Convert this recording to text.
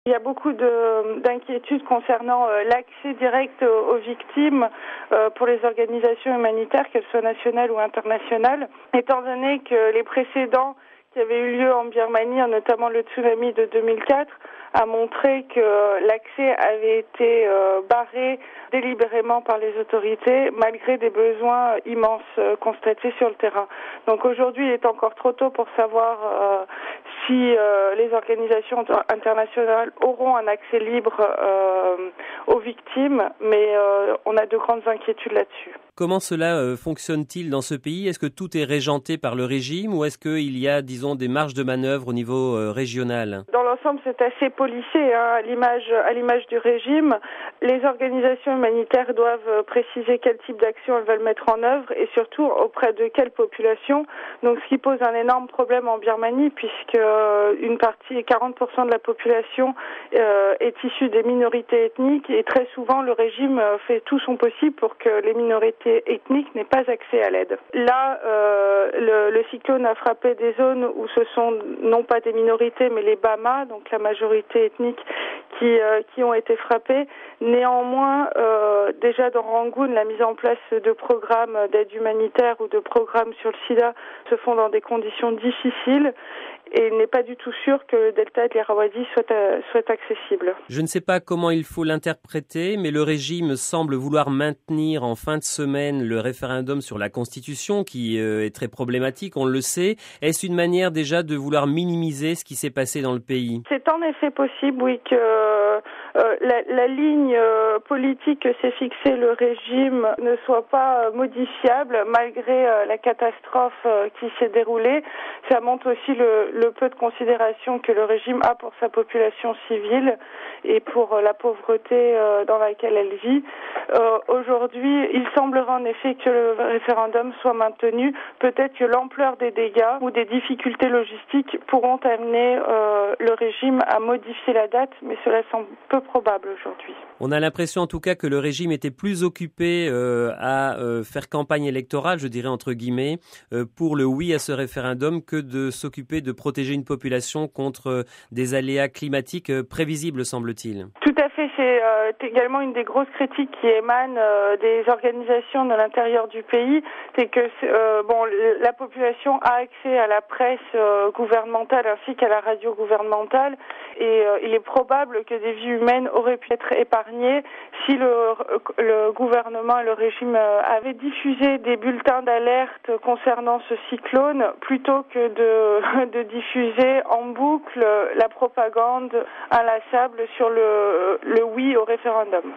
Il y a beaucoup d'inquiétudes concernant l'accès direct aux victimes pour les organisations humanitaires, qu'elles soient nationales ou internationales, étant donné que les précédents qui avaient eu lieu en Birmanie, notamment le tsunami de 2004, a montré que l'accès avait été barré délibérément par les autorités, malgré des besoins immenses constatés sur le terrain. Donc aujourd'hui, il est encore trop tôt pour savoir si les organisations internationales auront un accès libre aux victimes, mais on a de grandes inquiétudes là-dessus. Comment cela fonctionne-t-il dans ce pays ? Est-ce que tout est régenté par le régime ou est-ce qu'il y a, disons, des marges de manœuvre au niveau régional ? Dans l'ensemble, c'est assez policé, à l'image du régime. Les organisations humanitaires doivent préciser quel type d'action elles veulent mettre en œuvre et surtout auprès de quelle population. Donc, ce qui pose un énorme problème en Birmanie, puisque 40% de la population est issue des minorités ethniques et très souvent le régime fait tout son possible pour que les minorités ethniques n'aient pas accès à l'aide. Là, le cyclone a frappé des zones où ce sont non pas des minorités mais les Bama, donc la majorité ethnique qui ont été frappées. Néanmoins, déjà dans Rangoon, la mise en place de programmes d'aide humanitaire ou de programmes sur le sida se font dans des conditions difficiles et il n'est pas du tout sûr que le delta de l'Irrawaddy soit accessible. Je ne sais pas comment il faut l'interpréter, mais le régime semble vouloir maintenir en fin de semaine le référendum sur la Constitution, qui est très problématique, on le sait. Est-ce une manière déjà de vouloir minimiser ce qui s'est passé dans le pays ? C'est en effet possible, oui, que la ligne politique que s'est fixée le régime ne soit pas modifiable malgré la catastrophe qui s'est déroulée. Ça montre aussi le peu de considération que le régime a pour sa population civile et pour la pauvreté dans laquelle elle vit. Aujourd'hui, il semblerait en effet que le référendum soit maintenu. Peut-être que l'ampleur des dégâts ou des difficultés logistiques pourront amener le régime à modifier la date, mais cela semble peu probable aujourd'hui. On a l'impression en tout cas que le régime était plus occupé à faire campagne électorale, je dirais entre guillemets, pour le oui à ce référendum que de s'occuper de protéger une population contre des aléas climatiques prévisibles, semble-t-il. Tout à fait, c'est également une des grosses critiques qui émanent des organisations de l'intérieur du pays, c'est que la population a accès à la presse gouvernementale ainsi qu'à la radio gouvernementale et il est probable que des vies humaines auraient pu être épargnées si le gouvernement et le régime avaient diffusé des bulletins d'alerte concernant ce cyclone plutôt que de diffuser en boucle la propagande inlassable sur le oui au référendum.